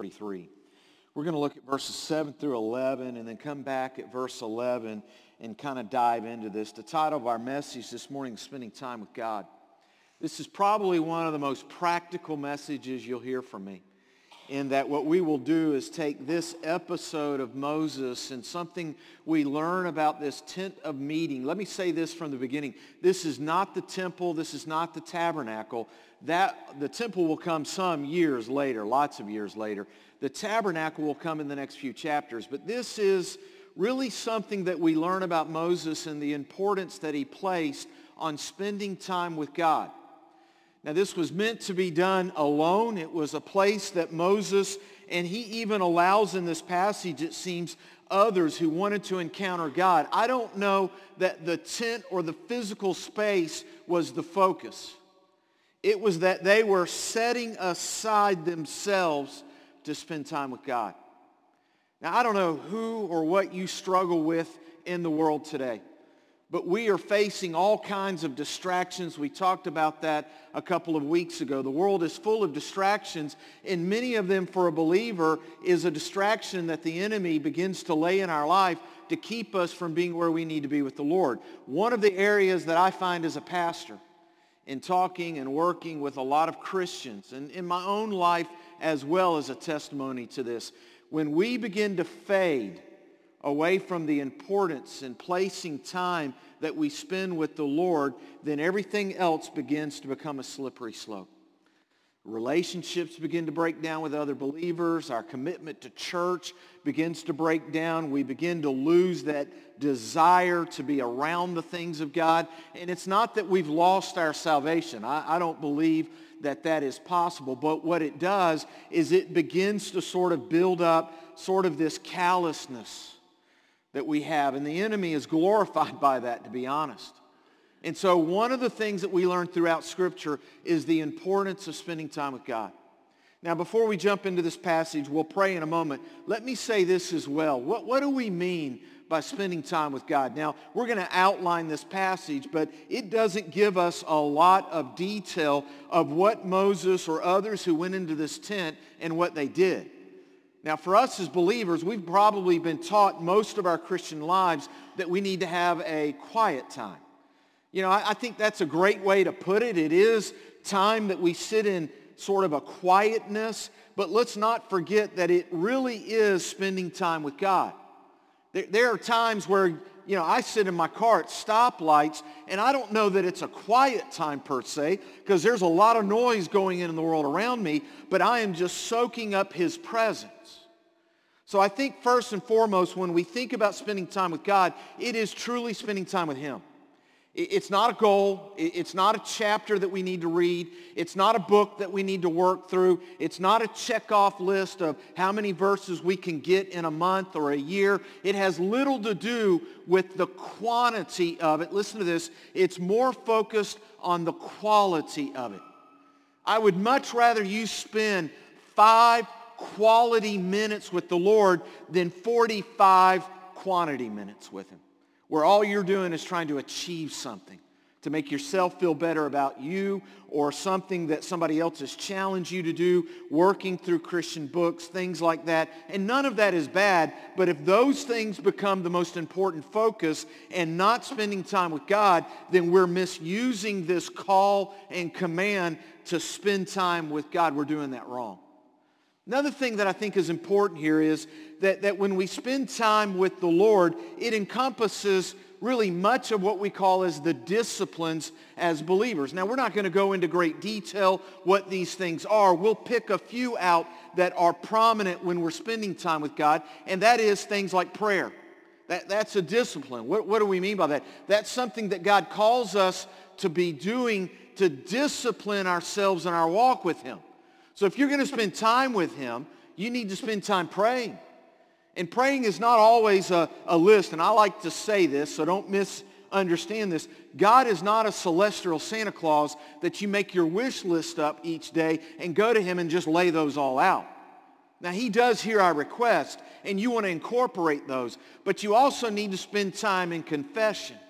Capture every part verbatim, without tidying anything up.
forty-three. We're going to look at verses seven through eleven and then come back at verse eleven and kind of dive into this. The title of our message this morning is Spending Time with God. This is probably one of the most practical messages you'll hear from me, in that what we will do is take this episode of Moses and something we learn about this tent of meeting. Let me say this from the beginning. This is not the temple. This is not the tabernacle. That, the temple will come some years later, lots of years later. The tabernacle will come in the next few chapters. But this is really something that we learn about Moses and the importance that he placed on spending time with God. Now, this was meant to be done alone. It was a place that Moses, and he even allows in this passage, it seems, others who wanted to encounter God. I don't know that the tent or the physical space was the focus. It was that they were setting aside themselves to spend time with God. Now, I don't know who or what you struggle with in the world today, but we are facing all kinds of distractions. We talked about that a couple of weeks ago. The world is full of distractions, and many of them for a believer is a distraction that the enemy begins to lay in our life to keep us from being where we need to be with the Lord. One of the areas that I find as a pastor in talking and working with a lot of Christians, and in my own life as well as a testimony to this, when we begin to fade away from the importance and placing time that we spend with the Lord, then everything else begins to become a slippery slope. Relationships begin to break down with other believers. Our commitment to church begins to break down. We begin to lose that desire to be around the things of God. And it's not that we've lost our salvation. I, I don't believe that that is possible. But what it does is it begins to sort of build up sort of this callousness that we have. And the enemy is glorified by that, to be honest. And so one of the things that we learn throughout Scripture is the importance of spending time with God. Now, before we jump into this passage, we'll pray in a moment. Let me say this as well. What, what do we mean by spending time with God? Now, we're going to outline this passage, but it doesn't give us a lot of detail of what Moses or others who went into this tent and what they did. Now, for us as believers, we've probably been taught most of our Christian lives that we need to have a quiet time. You know, I, I think that's a great way to put it. It is time that we sit in sort of a quietness, but let's not forget that it really is spending time with God. There, there are times where, you know, I sit in my car at stoplights, and I don't know that it's a quiet time per se, because there's a lot of noise going in in the world around me, but I am just soaking up His presence. So I think first and foremost, when we think about spending time with God, it is truly spending time with Him. It's not a goal. It's not a chapter that we need to read. It's not a book that we need to work through. It's not a check-off list of how many verses we can get in a month or a year. It has little to do with the quantity of it. Listen to this. It's more focused on the quality of it. I would much rather you spend five quality minutes with the Lord than forty-five quantity minutes with Him, where all you're doing is trying to achieve something, to make yourself feel better about you, or something that somebody else has challenged you to do, working through Christian books, things like that. And none of that is bad, but if those things become the most important focus and not spending time with God, then we're misusing this call and command to spend time with God. We're doing that wrong. Another thing that I think is important here is that, that when we spend time with the Lord, it encompasses really much of what we call as the disciplines as believers. Now, we're not going to go into great detail what these things are. We'll pick a few out that are prominent when we're spending time with God, and that is things like prayer. That, that's a discipline. What, what do we mean by that? That's something that God calls us to be doing to discipline ourselves in our walk with Him. So if you're going to spend time with Him, you need to spend time praying. And praying is not always a, a list, and I like to say this, so don't misunderstand this. God is not a celestial Santa Claus that you make your wish list up each day and go to Him and just lay those all out. Now, He does hear our request, and you want to incorporate those, but you also need to spend time in confession.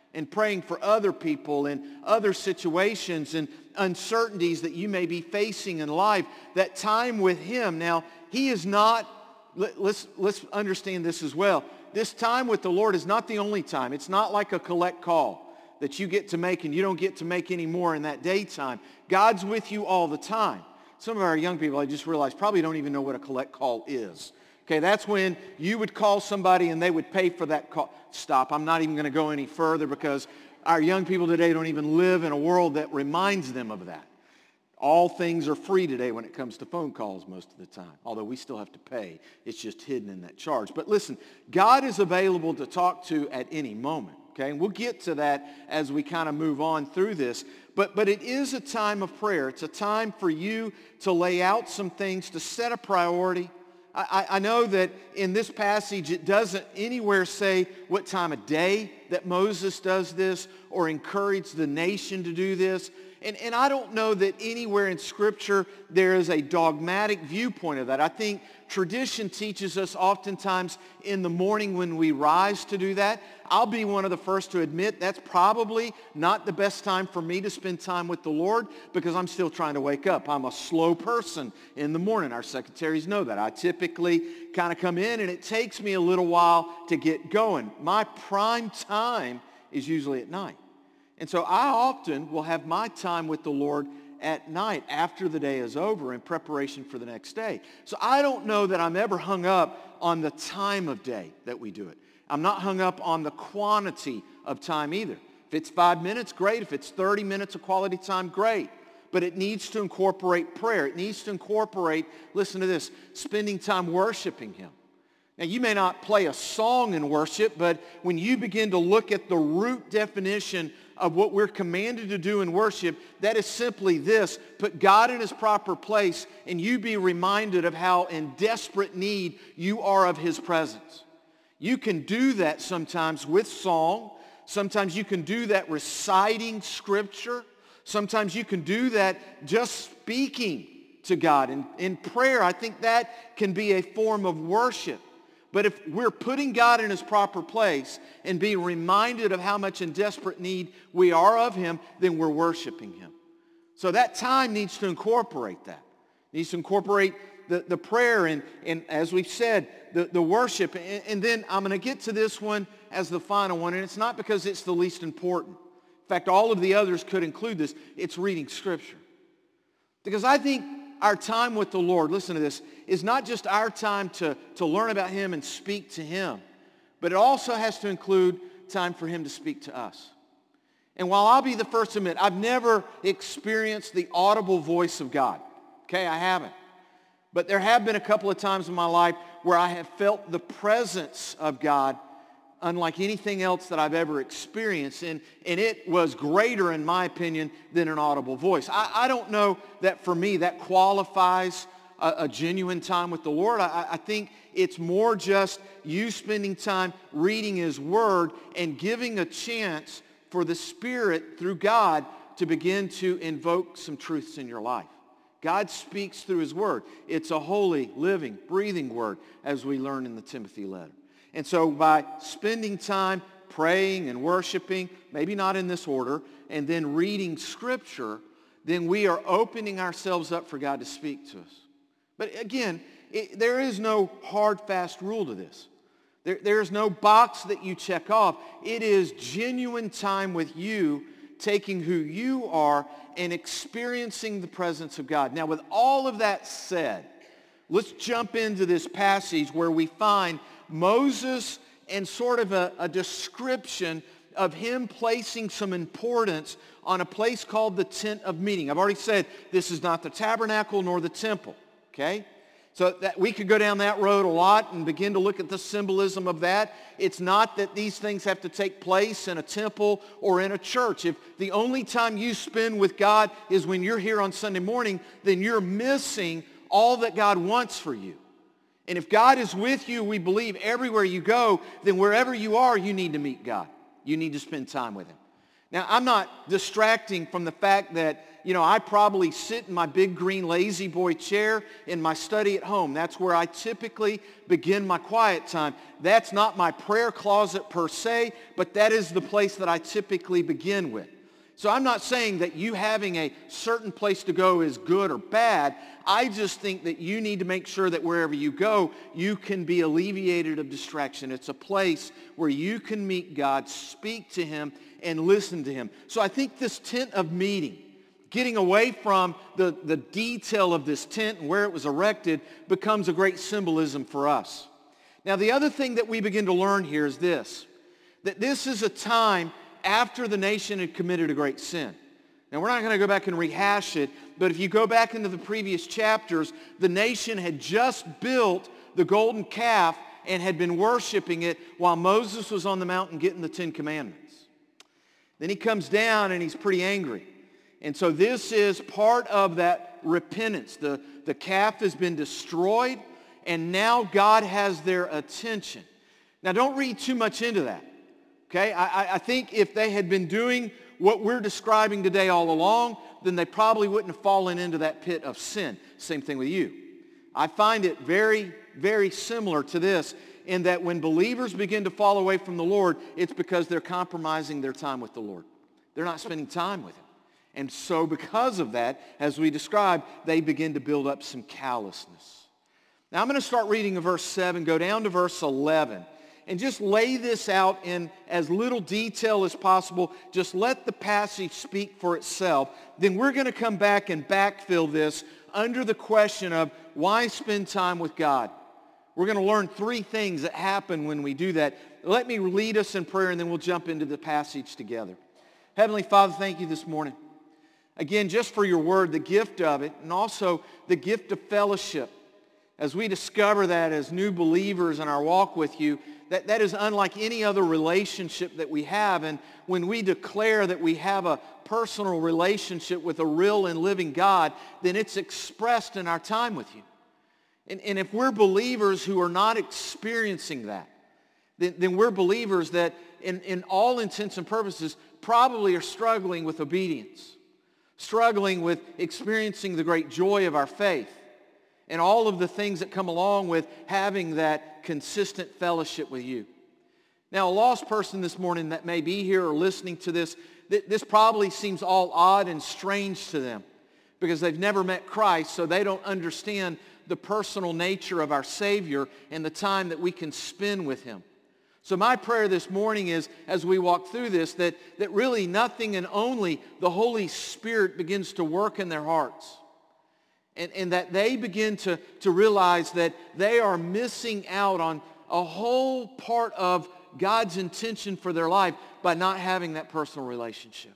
and praying for other people and other situations and uncertainties that you may be facing in life, that time with him. Now, he is not, let, let's, let's understand this as well. This time with the Lord is not the only time. It's not like a collect call that you get to make and you don't get to make any more in that daytime. God's with you all the time. Some of our young people, I just realized, probably don't even know what a collect call is. Okay, that's when you would call somebody and they would pay for that call. Stop. I'm not even going to go any further because our young people today don't even live in a world that reminds them of that. All things are free today when it comes to phone calls most of the time, although we still have to pay. It's just hidden in that charge. But listen, God is available to talk to at any moment, okay? And we'll get to that as we kind of move on through this. But, but it is a time of prayer. It's a time for you to lay out some things, to set a priority. I, I know that in this passage it doesn't anywhere say what time of day that Moses does this or encourage the nation to do this. And, and I don't know that anywhere in Scripture there is a dogmatic viewpoint of that. I think tradition teaches us oftentimes in the morning when we rise to do that. I'll be one of the first to admit that's probably not the best time for me to spend time with the Lord because I'm still trying to wake up. I'm a slow person in the morning. Our secretaries know that. I typically kind of come in and it takes me a little while to get going. My prime time is usually at night. And so I often will have my time with the Lord at night after the day is over in preparation for the next day. So I don't know that I'm ever hung up on the time of day that we do it. I'm not hung up on the quantity of time either. If it's five minutes, great. If it's thirty minutes of quality time, great. But it needs to incorporate prayer. It needs to incorporate, listen to this, spending time worshiping him. Now, you may not play a song in worship, but when you begin to look at the root definition of what we're commanded to do in worship, that is simply this: put God in his proper place and you be reminded of how in desperate need you are of his presence. You can do that sometimes with song. Sometimes you can do that reciting Scripture. Sometimes you can do that just speaking to God. And in prayer, I think that can be a form of worship. But if we're putting God in his proper place and being reminded of how much in desperate need we are of him, then we're worshiping him. So that time needs to incorporate that. It needs to incorporate the, the prayer and, and, as we've said, the, the worship. And, and then I'm going to get to this one as the final one, and it's not because it's the least important. In fact, all of the others could include this. It's reading Scripture. Because I think our time with the Lord, listen to this, is not just our time to, to learn about him and speak to him, but it also has to include time for him to speak to us. And while I'll be the first to admit, I've never experienced the audible voice of God. Okay, I haven't. But there have been a couple of times in my life where I have felt the presence of God unlike anything else that I've ever experienced. And, and it was greater, in my opinion, than an audible voice. I, I don't know that for me that qualifies a, a genuine time with the Lord. I, I think it's more just you spending time reading his word and giving a chance for the Spirit through God to begin to invoke some truths in your life. God speaks through his word. It's a holy, living, breathing word, as we learn in the Timothy letter. And so by spending time praying and worshiping, maybe not in this order, and then reading Scripture, then we are opening ourselves up for God to speak to us. But again, it, there is no hard, fast rule to this. There, there is no box that you check off. It is genuine time with you, taking who you are and experiencing the presence of God. Now, with all of that said, let's jump into this passage where we find Moses and sort of a, a description of him placing some importance on a place called the tent of meeting. I've already said this is not the tabernacle nor the temple, okay? So that we could go down that road a lot and begin to look at the symbolism of that. It's not that these things have to take place in a temple or in a church. If the only time you spend with God is when you're here on Sunday morning, then you're missing all that God wants for you. And if God is with you, we believe everywhere you go, then wherever you are, you need to meet God. You need to spend time with him. Now, I'm not distracting from the fact that, you know, I probably sit in my big green lazy boy chair in my study at home. That's where I typically begin my quiet time. That's not my prayer closet per se, but that is the place that I typically begin with. So I'm not saying that you having a certain place to go is good or bad. I just think that you need to make sure that wherever you go, you can be alleviated of distraction. It's a place where you can meet God, speak to him, and listen to him. So I think this tent of meeting, getting away from the, the detail of this tent and where it was erected, becomes a great symbolism for us. Now, the other thing that we begin to learn here is this, that this is a time after the nation had committed a great sin. Now, we're not going to go back and rehash it, but if you go back into the previous chapters, the nation had just built the golden calf and had been worshiping it while Moses was on the mountain getting the Ten Commandments. Then he comes down and he's pretty angry. And so this is part of that repentance. The, the calf has been destroyed, and now God has their attention. Now, don't read too much into that. Okay, I, I think if they had been doing what we're describing today all along, then they probably wouldn't have fallen into that pit of sin. Same thing with you. I find it very, very similar to this in that when believers begin to fall away from the Lord, it's because they're compromising their time with the Lord. They're not spending time with him. And so because of that, as we described, they begin to build up some callousness. Now I'm going to start reading in verse seven, go down to verse eleven. And just lay this out in as little detail as possible. Just let the passage speak for itself. Then we're going to come back and backfill this under the question of why spend time with God? We're going to learn three things that happen when we do that. Let me lead us in prayer, and then we'll jump into the passage together. Heavenly Father, thank you this morning. Again, just for your word, the gift of it, and also the gift of fellowship. As we discover that as new believers in our walk with you, that, that is unlike any other relationship that we have. And when we declare that we have a personal relationship with a real and living God, then it's expressed in our time with you. And, and if we're believers who are not experiencing that, then, then we're believers that in, in all intents and purposes probably are struggling with obedience, struggling with experiencing the great joy of our faith, and all of the things that come along with having that consistent fellowship with you. Now, a lost person this morning that may be here or listening to this, th- this probably seems all odd and strange to them because they've never met Christ, so they don't understand the personal nature of our Savior and the time that we can spend with him. So my prayer this morning is, as we walk through this, that, that really nothing and only the Holy Spirit begins to work in their hearts. And, and that they begin to, to realize that they are missing out on a whole part of God's intention for their life by not having that personal relationship.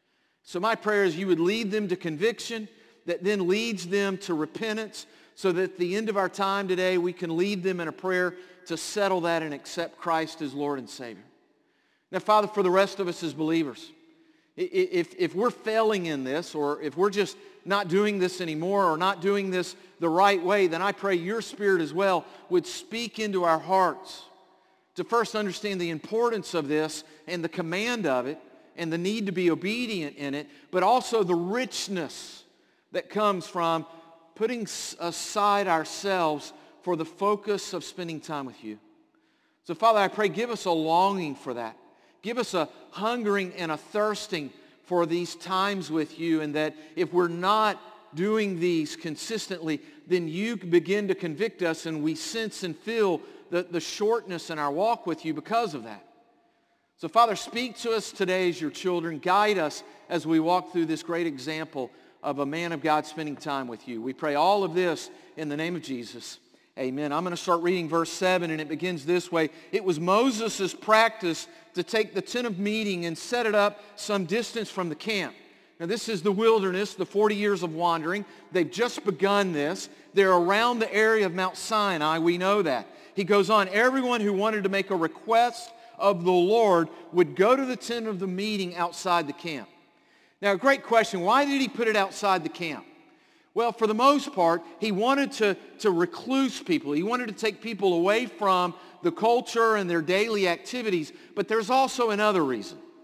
So my prayer is you would lead them to conviction that then leads them to repentance so that at the end of our time today we can lead them in a prayer to settle that and accept Christ as Lord and Savior. Now, Father, for the rest of us as believers, if, if we're failing in this or if we're just not doing this anymore or not doing this the right way, then I pray your Spirit as well would speak into our hearts to first understand the importance of this and the command of it and the need to be obedient in it, but also the richness that comes from putting aside ourselves for the focus of spending time with you. So, Father, I pray give us a longing for that. Give us a hungering and a thirsting for these times with you, and that if we're not doing these consistently, then you begin to convict us and we sense and feel the, the shortness in our walk with you because of that. So, Father, speak to us today as your children. Guide us as we walk through this great example of a man of God spending time with you. We pray all of this in the name of Jesus. Amen. I'm going to start reading verse seven, and it begins this way. It was Moses' practice to take the tent of meeting and set it up some distance from the camp. Now, this is the wilderness, the forty years of wandering. They've just begun this. They're around the area of Mount Sinai. We know that. He goes on, everyone who wanted to make a request of the Lord would go to the tent of the meeting outside the camp. Now, a great question. Why did he put it outside the camp? Well, for the most part, he wanted to, to recluse people. He wanted to take people away from the culture and their daily activities. But there's also another reason.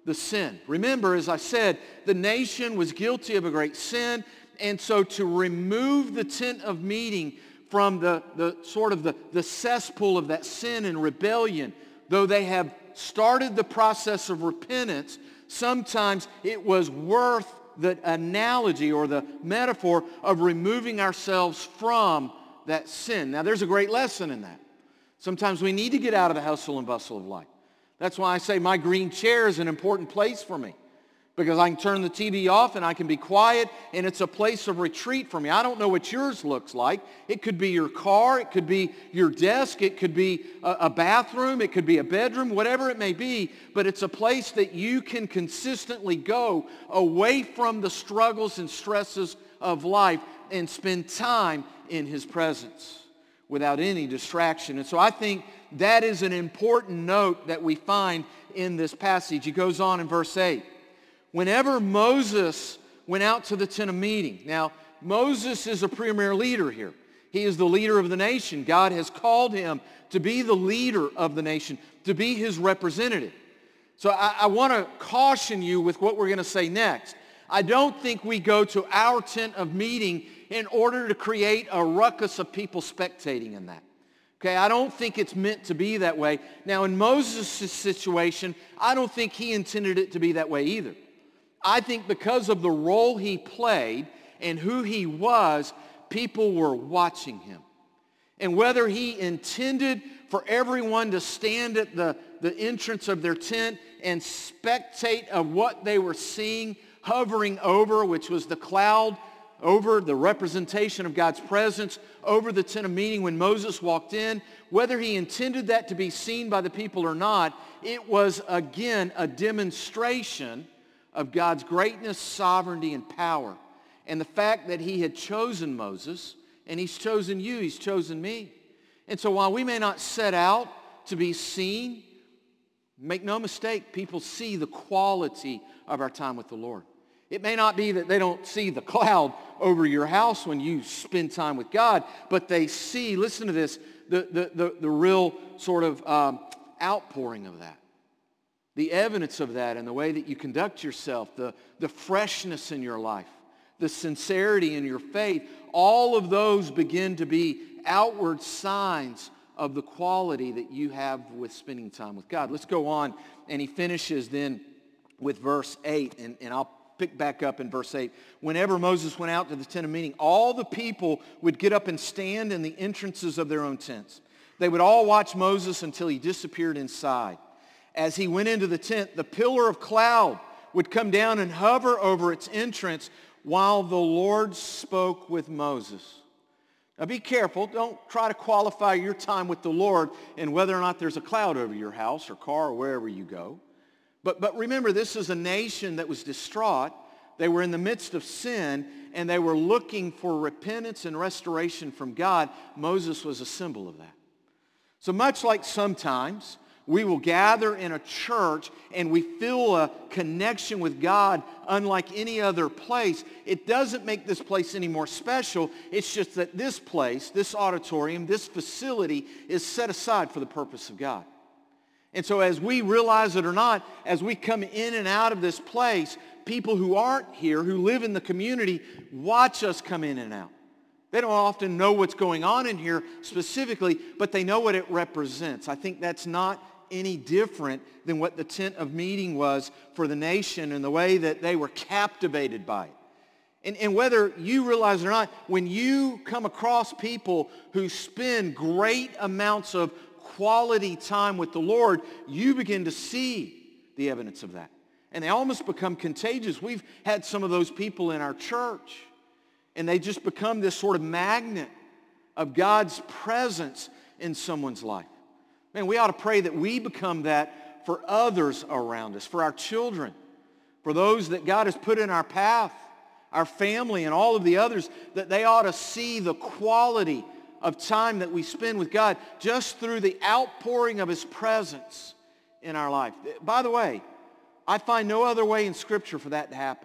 the sin. Remember, as I said, the nation was guilty of a great sin, and so to remove the tent of meeting from the, the sort of the, the cesspool of that sin and rebellion, though they have started the process of repentance, sometimes it was worth the analogy or the metaphor of removing ourselves from that sin. Now, there's a great lesson in that. Sometimes we need to get out of the hustle and bustle of life. That's why I say my green chair is an important place for me, because I can turn the T V off and I can be quiet, and it's a place of retreat for me. I don't know what yours looks like. It could be your car. It could be your desk. It could be a, a bathroom. It could be a bedroom, whatever it may be. But it's a place that you can consistently go away from the struggles and stresses of life and spend time in his presence without any distraction. And so I think that is an important note that we find in this passage. He goes on in verse eight. Whenever Moses went out to the tent of meeting. Now, Moses is a premier leader here. He is the leader of the nation. God has called him to be the leader of the nation, to be his representative. So I, I want to caution you with what we're going to say next. I don't think we go to our tent of meeting in order to create a ruckus of people spectating in that. Okay, I don't think it's meant to be that way. Now, in Moses' situation, I don't think he intended it to be that way either. I think because of the role he played and who he was, people were watching him. And whether he intended for everyone to stand at the, the entrance of their tent and spectate of what they were seeing hovering over, which was the cloud over the representation of God's presence over the tent of meeting when Moses walked in, whether he intended that to be seen by the people or not, it was again a demonstration of God's greatness, sovereignty, and power. And the fact that he had chosen Moses, and he's chosen you, he's chosen me. And so while we may not set out to be seen, make no mistake, people see the quality of our time with the Lord. It may not be that they don't see the cloud over your house when you spend time with God, but they see, listen to this, the, the, the, the real sort of um, outpouring of that. The evidence of that in the way that you conduct yourself, the, the freshness in your life, the sincerity in your faith, all of those begin to be outward signs of the quality that you have with spending time with God. Let's go on, and he finishes then with verse eight, and, and I'll pick back up in verse eight. Whenever Moses went out to the tent of meeting, all the people would get up and stand in the entrances of their own tents. They would all watch Moses until he disappeared inside. As he went into the tent, the pillar of cloud would come down and hover over its entrance while the Lord spoke with Moses. Now be careful. Don't try to qualify your time with the Lord and whether or not there's a cloud over your house or car or wherever you go. But, but remember, this is a nation that was distraught. They were in the midst of sin, and they were looking for repentance and restoration from God. Moses was a symbol of that. So much like sometimes we will gather in a church and we feel a connection with God unlike any other place, it doesn't make this place any more special. It's just that this place, this auditorium, this facility is set aside for the purpose of God. And so as we realize it or not, as we come in and out of this place, people who aren't here, who live in the community, watch us come in and out. They don't often know what's going on in here specifically, but they know what it represents. I think that's not any different than what the tent of meeting was for the nation and the way that they were captivated by it. And, and whether you realize it or not, when you come across people who spend great amounts of quality time with the Lord, you begin to see the evidence of that. And they almost become contagious. We've had some of those people in our church, and they just become this sort of magnet of God's presence in someone's life. Man, we ought to pray that we become that for others around us, for our children, for those that God has put in our path, our family, and all of the others, that they ought to see the quality of time that we spend with God just through the outpouring of his presence in our life. By the way, I find no other way in Scripture for that to happen.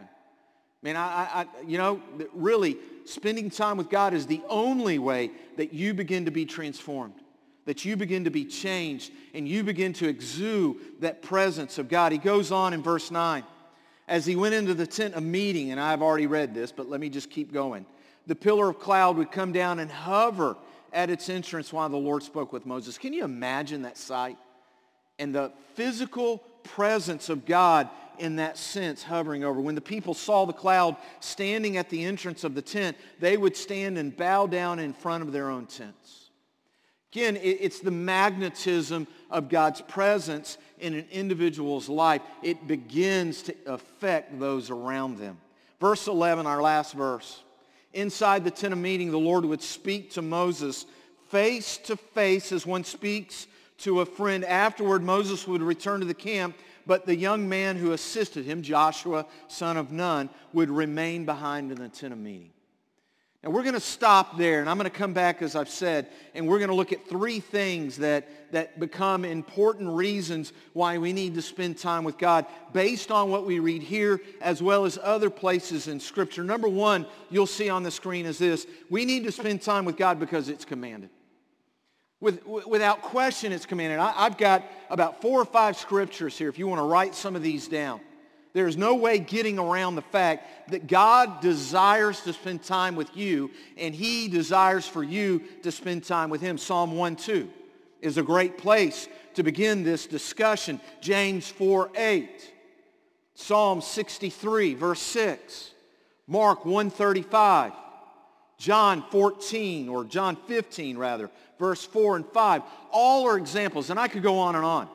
I mean, I, I, you know, really, spending time with God is the only way that you begin to be transformed. that you begin to be changed and you begin to exude that presence of God. He goes on in verse nine. As he went into the tent of meeting, and I've already read this, but let me just keep going. The pillar of cloud would come down and hover at its entrance while the Lord spoke with Moses. Can you imagine that sight? And the physical presence of God in that sense hovering over. When the people saw the cloud standing at the entrance of the tent, they would stand and bow down in front of their own tents. Again, it's the magnetism of God's presence in an individual's life. It begins to affect those around them. Verse eleven, our last verse. Inside the tent of meeting, the Lord would speak to Moses face to face as one speaks to a friend. Afterward, Moses would return to the camp, but the young man who assisted him, Joshua, son of Nun, would remain behind in the tent of meeting. Now we're going to stop there, and I'm going to come back, as I've said, and we're going to look at three things that, that become important reasons why we need to spend time with God based on what we read here as well as other places in Scripture. Number one, you'll see on the screen is this. We need to spend time with God because it's commanded. With, without question, it's commanded. I, I've got about four or five scriptures here if you want to write some of these down. There's no way getting around the fact that God desires to spend time with you, and he desires for you to spend time with him. Psalm one two is a great place to begin this discussion. James four eight, Psalm sixty-three, verse six, Mark one thirty-five, John fourteen, or John fifteen rather, verse four and five. All are examples, and I could go on and on,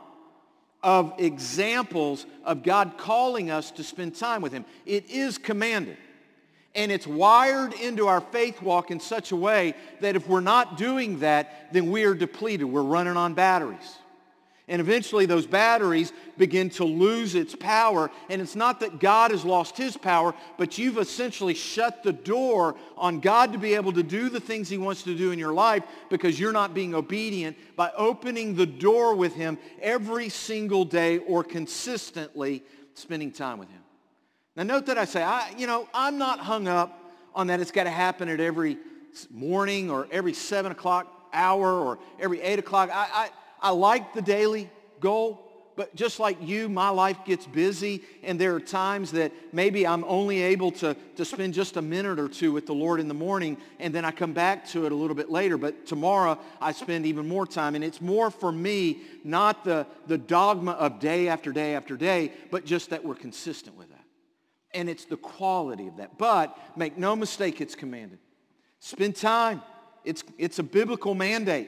of examples of God calling us to spend time with him. It is commanded. And it's wired into our faith walk in such a way that if we're not doing that, then we are depleted. We're running on batteries. And eventually those batteries begin to lose its power. And it's not that God has lost his power, but you've essentially shut the door on God to be able to do the things he wants to do in your life because you're not being obedient by opening the door with him every single day or consistently spending time with him. Now note that I say, I, you know, I'm not hung up on that it's got to happen at every morning or every seven o'clock hour or every eight o'clock. I, I I like the daily goal, but just like you, my life gets busy, and there are times that maybe I'm only able to, to spend just a minute or two with the Lord in the morning, and then I come back to it a little bit later. But tomorrow, I spend even more time, and it's more for me, not the, the dogma of day after day after day, but just that we're consistent with that. And it's the quality of that. But make no mistake, it's commanded. Spend time. It's, it's a biblical mandate.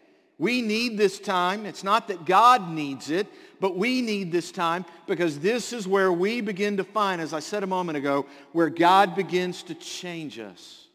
We need this time. It's not that God needs it, but we need this time because this is where we begin to find, as I said a moment ago, where God begins to change us.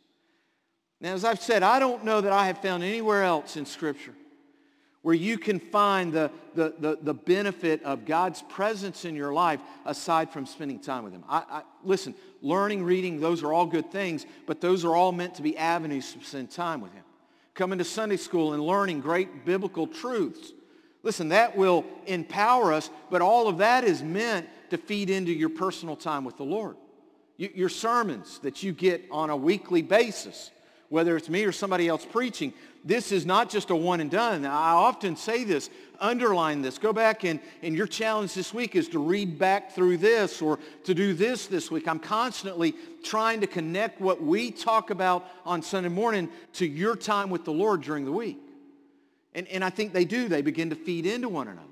Now, as I've said, I don't know that I have found anywhere else in Scripture where you can find the, the, the, the benefit of God's presence in your life aside from spending time with him. I, I, listen, learning, reading, those are all good things, but those are all meant to be avenues to spend time with him. Coming to Sunday school and learning great biblical truths. Listen, that will empower us, but all of that is meant to feed into your personal time with the Lord. Your sermons that you get on a weekly basis, whether it's me or somebody else preaching, this is not just a one and done. I often say this, underline this. Go back and, and your challenge this week is to read back through this or to do this this week. I'm constantly trying to connect what we talk about on Sunday morning to your time with the Lord during the week. And, and I think they do. They begin to feed into one another.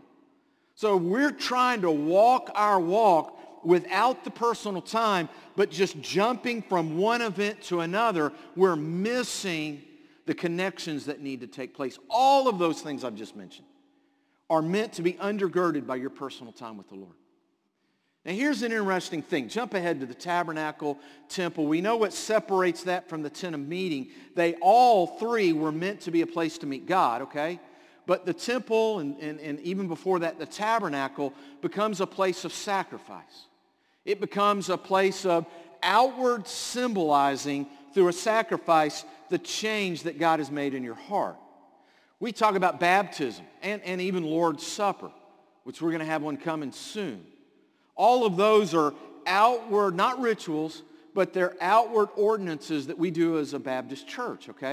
So we're trying to walk our walk without the personal time, but just jumping from one event to another, we're missing the connections that need to take place. All of those things I've just mentioned are meant to be undergirded by your personal time with the Lord. Now here's an interesting thing. Jump ahead to the tabernacle temple. We know what separates that from the tent of meeting. They all three were meant to be a place to meet God, okay? But the temple and, and, and even before that, the tabernacle becomes a place of sacrifice. It becomes a place of outward symbolizing through a sacrifice the change that God has made in your heart. We talk about baptism and, and even Lord's Supper, which we're going to have one coming soon. All of those are outward, not rituals, but they're outward ordinances that we do as a Baptist church, okay?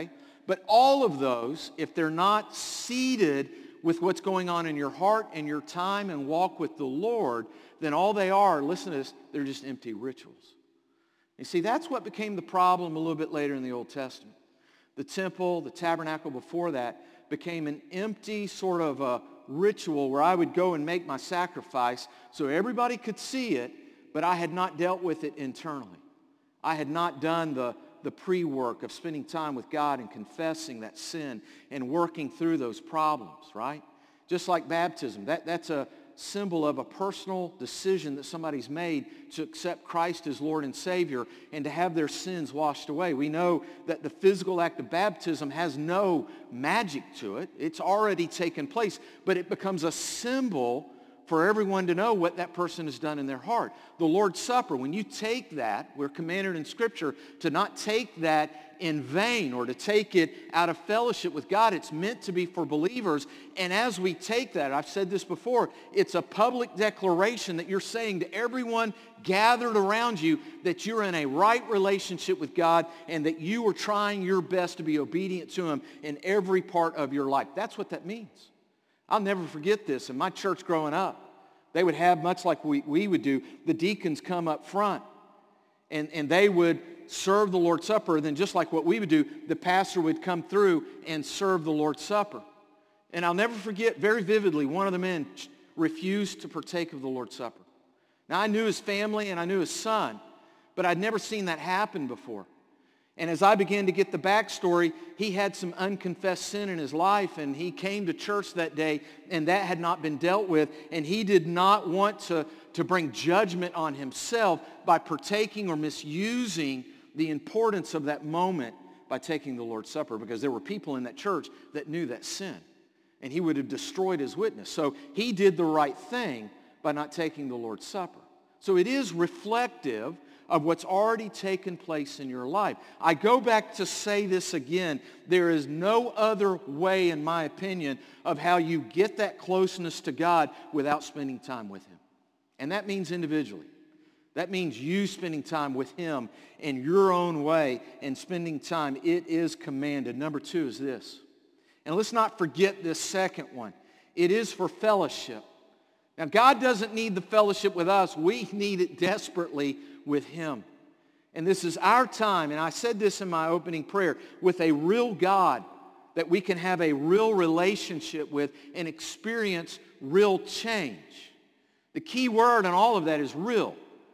But all of those, if they're not seeded with what's going on in your heart and your time and walk with the Lord, then all they are, listen to this, they're just empty rituals. You see, that's what became the problem a little bit later in the Old Testament. The temple, the tabernacle before that, became an empty sort of a ritual where I would go and make my sacrifice so everybody could see it, but I had not dealt with it internally. I had not done the the pre-work of spending time with God and confessing that sin and working through those problems, right? Just like baptism, that, that's a symbol of a personal decision that somebody's made to accept Christ as Lord and Savior and to have their sins washed away. We know that the physical act of baptism has no magic to it. It's already taken place, but it becomes a symbol for everyone to know what that person has done in their heart. The Lord's Supper, when you take that, we're commanded in Scripture to not take that in vain or to take it out of fellowship with God. It's meant to be for believers. And as we take that, I've said this before, it's a public declaration that you're saying to everyone gathered around you that you're in a right relationship with God and that you are trying your best to be obedient to Him in every part of your life. That's what that means. I'll never forget this. In my church growing up, they would have, much like we, we would do, the deacons come up front, and, and they would serve the Lord's Supper. Then just like what we would do, the pastor would come through and serve the Lord's Supper. And I'll never forget, very vividly, one of the men refused to partake of the Lord's Supper. Now, I knew his family and I knew his son, but I'd never seen that happen before. And as I began to get the backstory, he had some unconfessed sin in his life, and he came to church that day, and that had not been dealt with, and he did not want to, to bring judgment on himself by partaking or misusing the importance of that moment by taking the Lord's Supper, because there were people in that church that knew that sin, and he would have destroyed his witness. So he did the right thing by not taking the Lord's Supper. So it is reflective of what's already taken place in your life. I go back to say this again. There is no other way, in my opinion, of how you get that closeness to God without spending time with Him. And that means individually. That means you spending time with Him in your own way and spending time. It is commanded. Number two is this. And let's not forget this second one. It is for fellowship. Now, God doesn't need the fellowship with us. We need it desperately with Him. And this is our time, and I said this in my opening prayer, with a real God that we can have a real relationship with and experience real change. The key word in all of that is real.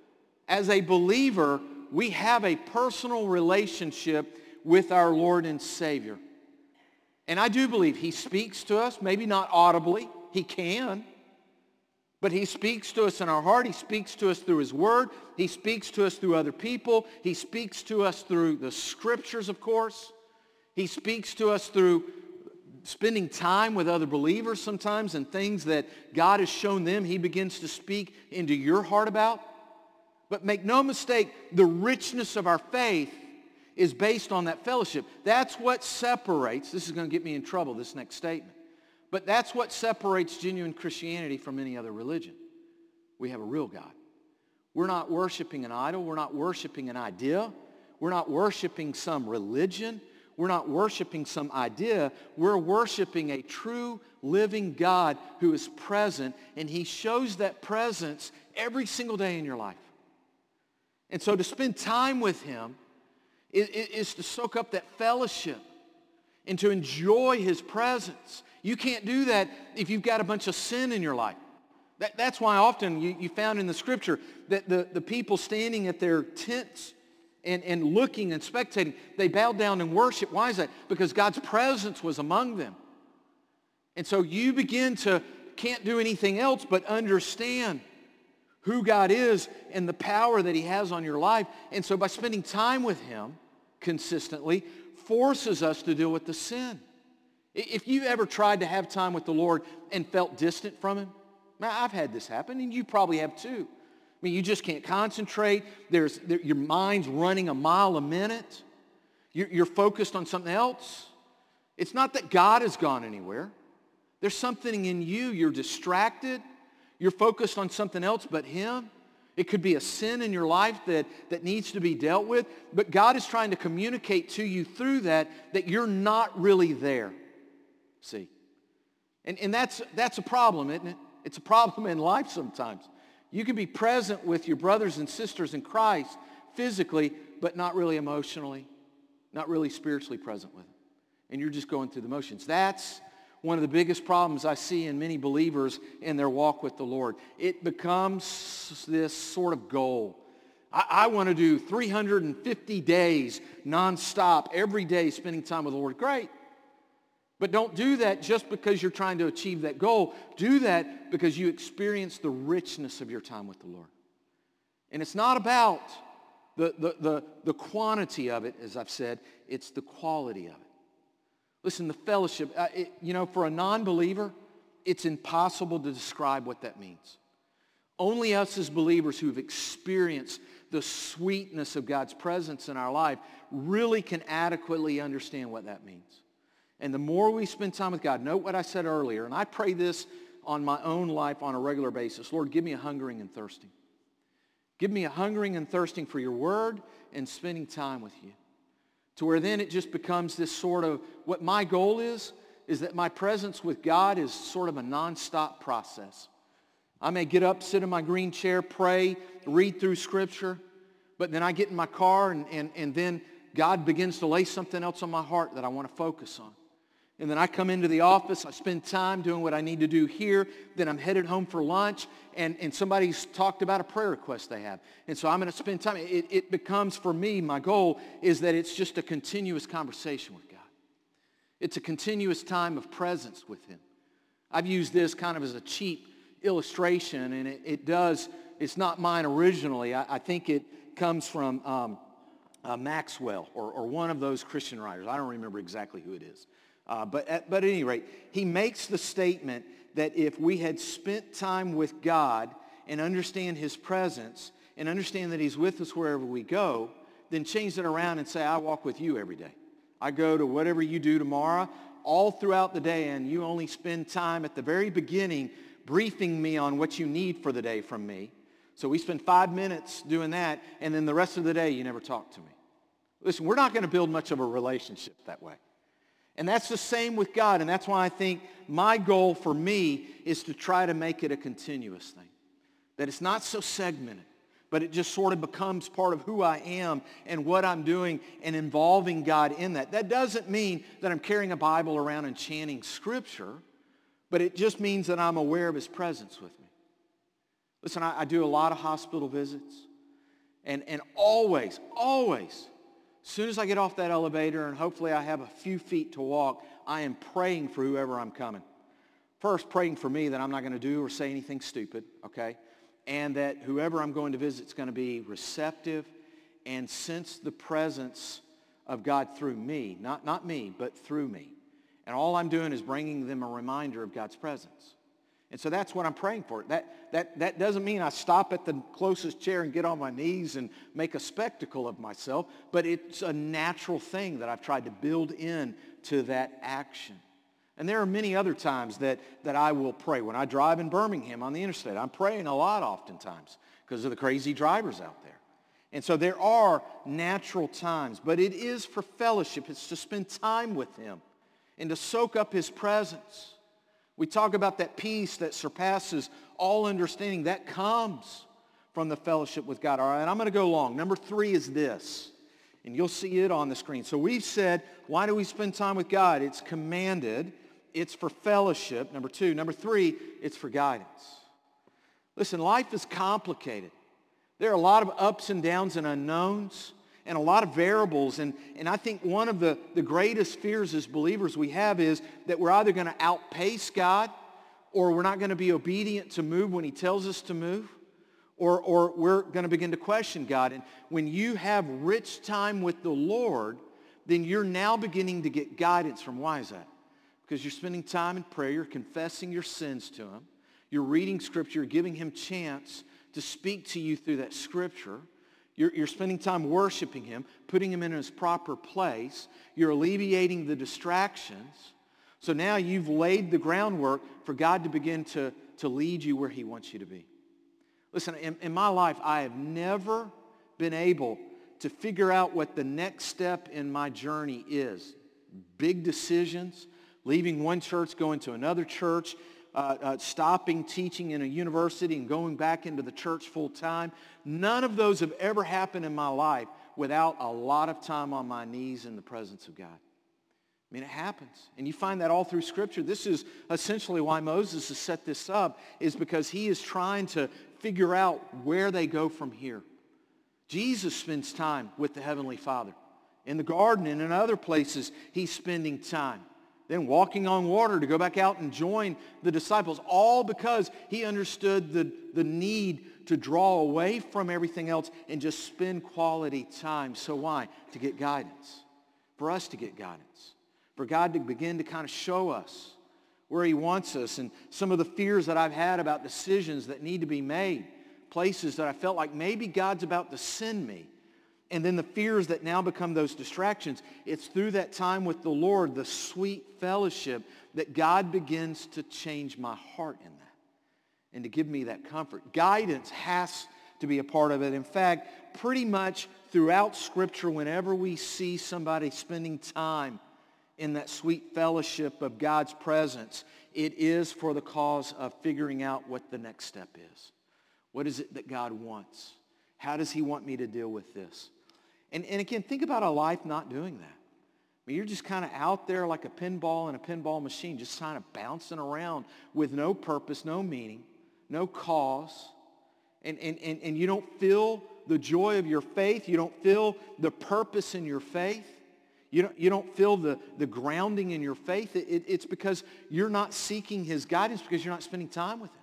As a believer, we have a personal relationship with our Lord and Savior. And I do believe He speaks to us, maybe not audibly. He can. But He speaks to us in our heart. He speaks to us through His Word. He speaks to us through other people. He speaks to us through the Scriptures, of course. He speaks to us through spending time with other believers sometimes and things that God has shown them. He begins to speak into your heart about. But make no mistake, the richness of our faith is based on that fellowship. That's what separates. This is going to get me in trouble, this next statement. But that's what separates genuine Christianity from any other religion. We have a real God. We're not worshiping an idol. We're not worshiping an idea. We're not worshiping some religion. We're not worshiping some idea. We're worshiping a true living God who is present, and He shows that presence every single day in your life. And so to spend time with Him is, is to soak up that fellowship and to enjoy His presence. You can't do that if you've got a bunch of sin in your life. That, that's why often you, you found in the Scripture that the, the people standing at their tents and, and looking and spectating, they bowed down and worshiped. Why is that? Because God's presence was among them. And so you begin to, can't do anything else but understand who God is and the power that He has on your life. And so by spending time with Him consistently forces us to deal with the sin. If you ever tried to have time with the Lord and felt distant from Him, I've had this happen, and you probably have too. I mean, you just can't concentrate. There's, there, your mind's running a mile a minute. You're, you're focused on something else. It's not that God has gone anywhere. There's something in you. You're distracted. You're focused on something else but Him. It could be a sin in your life that, that needs to be dealt with, but God is trying to communicate to you through that that you're not really there. See? And, and that's, that's a problem, isn't it? It's a problem in life sometimes. You can be present with your brothers and sisters in Christ physically, but not really emotionally, not really spiritually present with them. And you're just going through the motions. That's one of the biggest problems I see in many believers in their walk with the Lord. It becomes this sort of goal. I, I want to do three hundred fifty days nonstop, every day spending time with the Lord. Great. But don't do that just because you're trying to achieve that goal. Do that because you experience the richness of your time with the Lord. And it's not about the, the, the, the quantity of it, as I've said. It's the quality of it. Listen, the fellowship, uh, it, you know, for a non-believer, it's impossible to describe what that means. Only us as believers who've experienced the sweetness of God's presence in our life really can adequately understand what that means. And the more we spend time with God, note what I said earlier, and I pray this on my own life on a regular basis. Lord, give me a hungering and thirsting. Give me a hungering and thirsting for your word and spending time with you. To where then it just becomes this sort of, what my goal is, is that my presence with God is sort of a nonstop process. I may get up, sit in my green chair, pray, read through Scripture, but then I get in my car and, and, and then God begins to lay something else on my heart that I want to focus on. And then I come into the office, I spend time doing what I need to do here, then I'm headed home for lunch, and, and somebody's talked about a prayer request they have. And so I'm going to spend time. It, it becomes, for me, my goal is that it's just a continuous conversation with God. It's a continuous time of presence with Him. I've used this kind of as a cheap illustration, and it, it does, it's not mine originally. I, I think it comes from um, uh, Maxwell or, or one of those Christian writers. I don't remember exactly who it is. Uh, but, at, but at any rate, he makes the statement that if we had spent time with God and understand His presence and understand that He's with us wherever we go, then change it around and say, I walk with you every day. I go to whatever you do tomorrow, all throughout the day, and you only spend time at the very beginning briefing me on what you need for the day from me. So we spend five minutes doing that, and then the rest of the day you never talk to me. Listen, we're not going to build much of a relationship that way. And that's the same with God, and that's why I think my goal for me is to try to make it a continuous thing. That it's not so segmented, but it just sort of becomes part of who I am and what I'm doing and involving God in that. That doesn't mean that I'm carrying a Bible around and chanting Scripture, but it just means that I'm aware of His presence with me. Listen, I, I do a lot of hospital visits, and, and always, always, as soon as I get off that elevator and hopefully I have a few feet to walk, I am praying for whoever I'm coming. First, praying for me that I'm not going to do or say anything stupid, okay? And that whoever I'm going to visit is going to be receptive and sense the presence of God through me. Not, not me, but through me. And all I'm doing is bringing them a reminder of God's presence. And so that's what I'm praying for. That, that, that doesn't mean I stop at the closest chair and get on my knees and make a spectacle of myself, but it's a natural thing that I've tried to build in to that action. And there are many other times that, that I will pray. When I drive in Birmingham on the interstate, I'm praying a lot oftentimes because of the crazy drivers out there. And so there are natural times, but it is for fellowship. It's to spend time with Him and to soak up His presence. We talk about that peace that surpasses all understanding. That comes from the fellowship with God. All right, and I'm going to go long. Number three is this, and you'll see it on the screen. So we've said, why do we spend time with God? It's commanded. It's for fellowship, number two. Number three, it's for guidance. Listen, life is complicated. There are a lot of ups and downs and unknowns and a lot of variables. And, and I think one of the, the greatest fears as believers we have is that we're either going to outpace God or we're not going to be obedient to move when He tells us to move, or, or we're going to begin to question God. And when you have rich time with the Lord, then you're now beginning to get guidance from, why is that? Because you're spending time in prayer, you're confessing your sins to Him, you're reading Scripture, you're giving Him chance to speak to you through that Scripture. You're, you're spending time worshiping Him, putting Him in His proper place. You're alleviating the distractions. So now you've laid the groundwork for God to begin to, to lead you where He wants you to be. Listen, in, in my life, I have never been able to figure out what the next step in my journey is. Big decisions, leaving one church, going to another church, uh, uh, stopping teaching in a university and going back into the church full time. None of those have ever happened in my life without a lot of time on my knees in the presence of God. I mean, it happens. And you find that all through Scripture. This is essentially why Moses has set this up, is because he is trying to figure out where they go from here. Jesus spends time with the Heavenly Father. In the garden and in other places, he's spending time. Then walking on water to go back out and join the disciples, all because he understood the, the need to draw away from everything else and just spend quality time. So why? To get guidance. For us to get guidance. For God to begin to kind of show us where he wants us, and some of the fears that I've had about decisions that need to be made, places that I felt like maybe God's about to send me, and then the fears that now become those distractions. It's through that time with the Lord, the sweet fellowship, that God begins to change my heart in that and to give me that comfort. Guidance has to be a part of it. In fact, pretty much throughout Scripture, whenever we see somebody spending time in that sweet fellowship of God's presence, it is for the cause of figuring out what the next step is. What is it that God wants? How does he want me to deal with this? And, and again, think about a life not doing that. I mean, you're just kind of out there like a pinball in a pinball machine, just kind of bouncing around with no purpose, no meaning, no cause. And, and, and, and you don't feel the joy of your faith. You don't feel the purpose in your faith. You don't, you don't feel the, the grounding in your faith. It, it, it's because you're not seeking his guidance, because you're not spending time with him.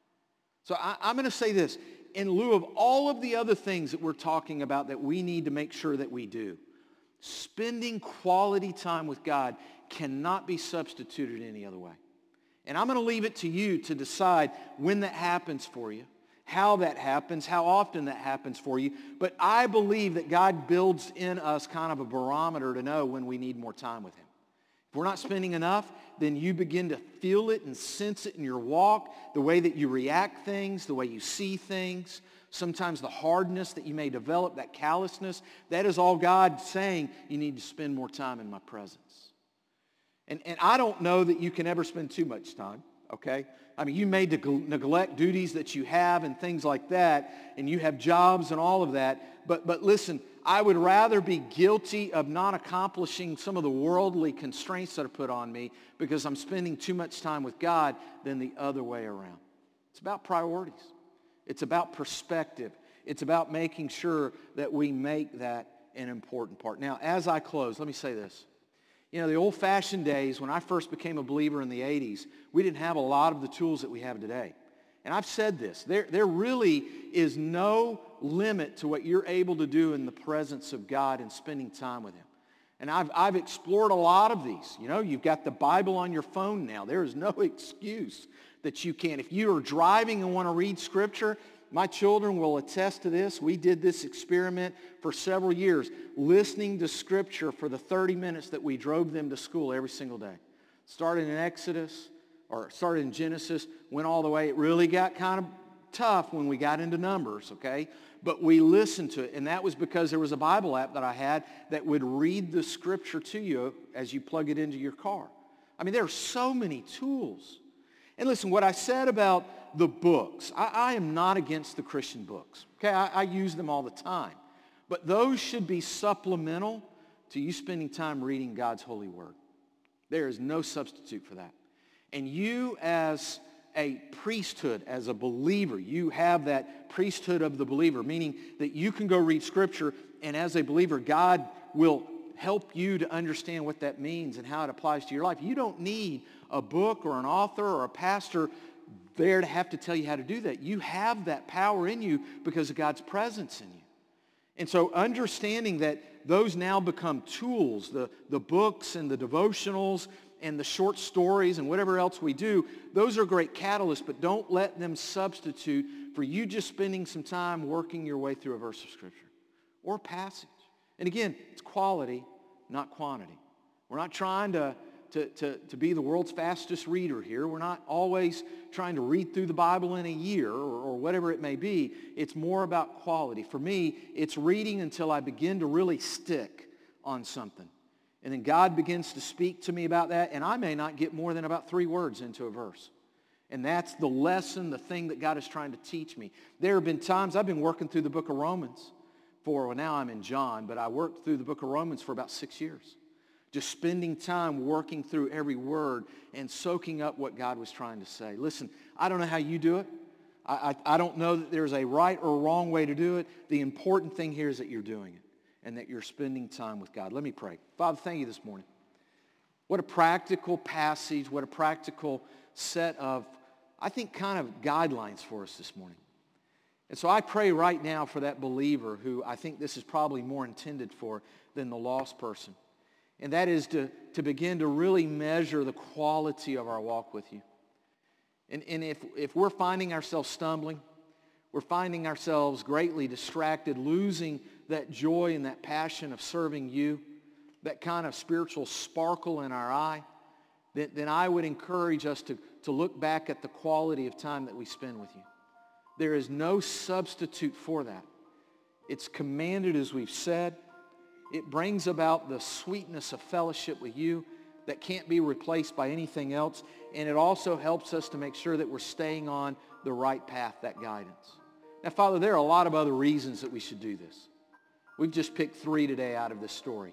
So I, I'm going to say this. In lieu of all of the other things that we're talking about that we need to make sure that we do, spending quality time with God cannot be substituted any other way. And I'm going to leave it to you to decide when that happens for you, how that happens, how often that happens for you. But I believe that God builds in us kind of a barometer to know when we need more time with him. If we're not spending enough, then you begin to feel it and sense it in your walk, the way that you react things, the way you see things, sometimes the hardness that you may develop, that callousness. That is all God saying, you need to spend more time in my presence. And, and I don't know that you can ever spend too much time, okay? I mean, you may neg- neglect duties that you have and things like that, and you have jobs and all of that. But, but listen, I would rather be guilty of not accomplishing some of the worldly constraints that are put on me because I'm spending too much time with God than the other way around. It's about priorities. It's about perspective. It's about making sure that we make that an important part. Now, as I close, let me say this. You know, the old-fashioned days, when I first became a believer in the eighties, we didn't have a lot of the tools that we have today. And I've said this, there, there really is no limit to what you're able to do in the presence of God and spending time with him. And I've, I've explored a lot of these. You know, you've got the Bible on your phone now. There is no excuse that you can't. If you are driving and want to read Scripture, my children will attest to this. We did this experiment for several years, listening to Scripture for the thirty minutes that we drove them to school every single day. Started in Exodus, or started in Genesis, went all the way. It really got kind of tough when we got into Numbers, okay? But we listened to it, and that was because there was a Bible app that I had that would read the Scripture to you as you plug it into your car. I mean, there are so many tools. And listen, what I said about the books, I, I am not against the Christian books. Okay, I, I use them all the time. But those should be supplemental to you spending time reading God's holy word. There is no substitute for that. And you as a priesthood, as a believer, you have that priesthood of the believer, meaning that you can go read Scripture, and as a believer, God will help you to understand what that means and how it applies to your life. You don't need a book or an author or a pastor there to have to tell you how to do that. You have that power in you because of God's presence in you. And so understanding that those now become tools, the, the books and the devotionals and the short stories and whatever else we do, those are great catalysts, but don't let them substitute for you just spending some time working your way through a verse of Scripture or a passage. And again, it's quality, not quantity. We're not trying to to, to, to be the world's fastest reader here. We're not always trying to read through the Bible in a year or, or whatever it may be. It's more about quality. For me, it's reading until I begin to really stick on something. And then God begins to speak to me about that, and I may not get more than about three words into a verse. And that's the lesson, the thing that God is trying to teach me. There have been times I've been working through the book of Romans for, well, now I'm in John, but I worked through the book of Romans for about six years. Just spending time working through every word and soaking up what God was trying to say. Listen, I don't know how you do it. I, I, I don't know that there's a right or wrong way to do it. The important thing here is that you're doing it and that you're spending time with God. Let me pray. Father, thank you this morning. What a practical passage, what a practical set of, I think, kind of guidelines for us this morning. And so I pray right now for that believer who I think this is probably more intended for than the lost person. And that is to, to begin to really measure the quality of our walk with you. And, and if, if we're finding ourselves stumbling, we're finding ourselves greatly distracted, losing that joy and that passion of serving you, that kind of spiritual sparkle in our eye, then, then I would encourage us to, to look back at the quality of time that we spend with you. There is no substitute for that. It's commanded, as we've said. It brings about the sweetness of fellowship with you that can't be replaced by anything else. And it also helps us to make sure that we're staying on the right path, that guidance. Now, Father, there are a lot of other reasons that we should do this. We've just picked three today out of this story.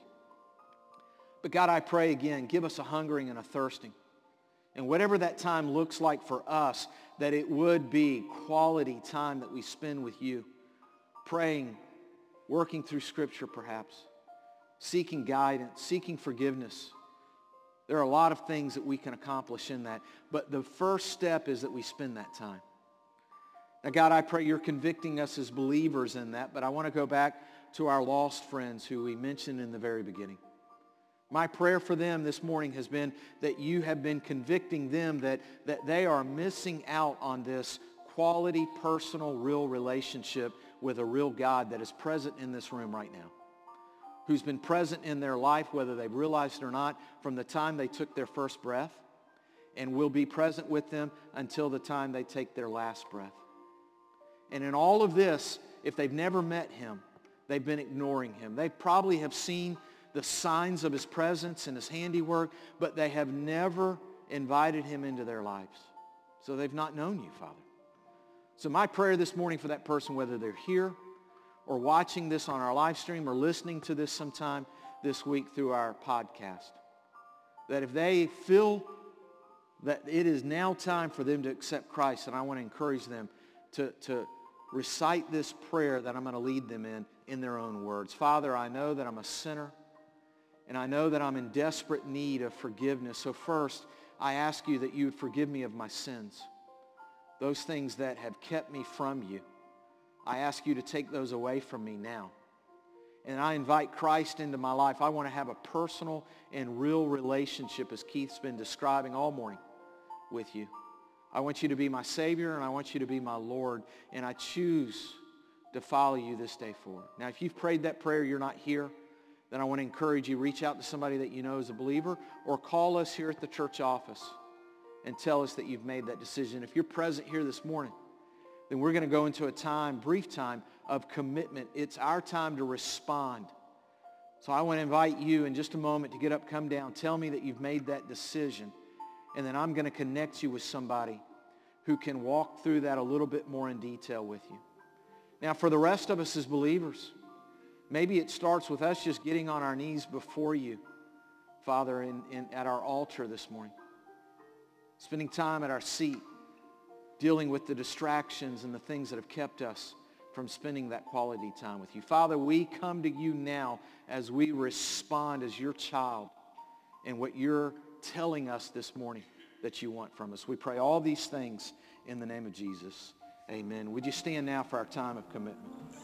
But God, I pray again, give us a hungering and a thirsting. And whatever that time looks like for us, that it would be quality time that we spend with you, praying, working through Scripture perhaps, seeking guidance, seeking forgiveness. There are a lot of things that we can accomplish in that. But the first step is that we spend that time. Now, God, I pray you're convicting us as believers in that, but I want to go back to our lost friends who we mentioned in the very beginning. My prayer for them this morning has been that you have been convicting them that, that they are missing out on this quality, personal, real relationship with a real God that is present in this room right now, who's been present in their life, whether they've realized it or not, from the time they took their first breath, and will be present with them until the time they take their last breath. And in all of this, if they've never met him, they've been ignoring him. They probably have seen the signs of his presence and his handiwork, but they have never invited him into their lives. So they've not known you, Father. So my prayer this morning for that person, whether they're here or watching this on our live stream or listening to this sometime this week through our podcast, that if they feel that it is now time for them to accept Christ, and I want to encourage them to, to recite this prayer that I'm going to lead them in, in their own words. Father, I know that I'm a sinner, and I know that I'm in desperate need of forgiveness. So first, I ask you that you would forgive me of my sins, those things that have kept me from you. I ask you to take those away from me now. And I invite Christ into my life. I want to have a personal and real relationship, as Keith's been describing all morning, with you. I want you to be my Savior, and I want you to be my Lord, and I choose to follow you this day forward. Now, if you've prayed that prayer, you're not here, then I want to encourage you, reach out to somebody that you know is a believer, or call us here at the church office and tell us that you've made that decision. If you're present here this morning, then we're going to go into a time, brief time, of commitment. It's our time to respond. So I want to invite you in just a moment to get up, come down, tell me that you've made that decision, and then I'm going to connect you with somebody who can walk through that a little bit more in detail with you. Now, for the rest of us as believers, maybe it starts with us just getting on our knees before you, Father, in, in, at our altar this morning, spending time at our seat, dealing with the distractions and the things that have kept us from spending that quality time with you. Father, we come to you now as we respond as your child in what you're telling us this morning that you want from us. We pray all these things in the name of Jesus. Amen. Would you stand now for our time of commitment?